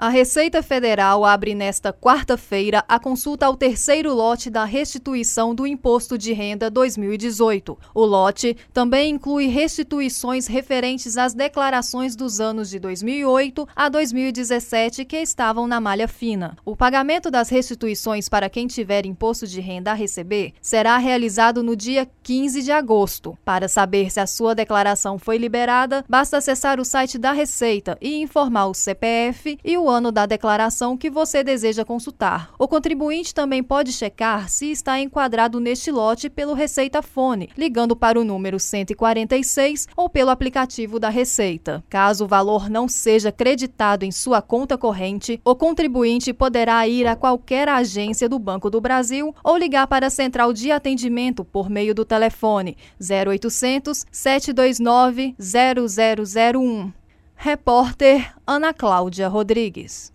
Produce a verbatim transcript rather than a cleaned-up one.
A Receita Federal abre nesta quarta-feira a consulta ao terceiro lote da restituição do Imposto de Renda dois mil e dezoito. O lote também inclui restituições referentes às declarações dos anos de dois mil e oito a dois mil e dezessete que estavam na malha fina. O pagamento das restituições para quem tiver imposto de renda a receber será realizado no dia quinze de agosto. Para saber se a sua declaração foi liberada, basta acessar o site da Receita e informar o C P F e o ano da declaração que você deseja consultar. O contribuinte também pode checar se está enquadrado neste lote pelo Receita Fone, ligando para o número cento e quarenta e seis ou pelo aplicativo da Receita. Caso o valor não seja creditado em sua conta corrente, o contribuinte poderá ir a qualquer agência do Banco do Brasil ou ligar para a central de atendimento por meio do telefone zero oitocentos, sete dois nove, zero zero zero um. Repórter Ana Cláudia Rodrigues.